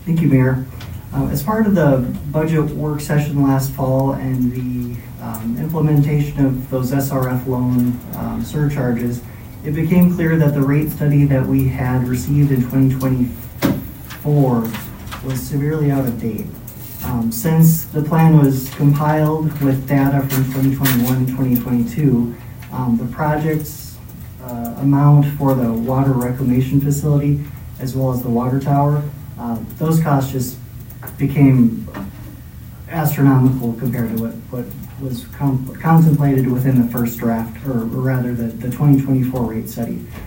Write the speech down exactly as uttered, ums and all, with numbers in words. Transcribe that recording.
Thank you, Mayor. Uh, as part of the budget work session last fall and the um, implementation of those S R F loan um, surcharges, it became clear that the rate study that we had received in twenty twenty-four was severely out of date. Um, since the plan was compiled with data from twenty twenty-one and twenty twenty-two, um, the project's uh, amount for the water reclamation facility as well as the water tower, uh, those costs just became astronomical compared to what, what was com contemplated within the first draft, or, or rather the, the twenty twenty-four rate study.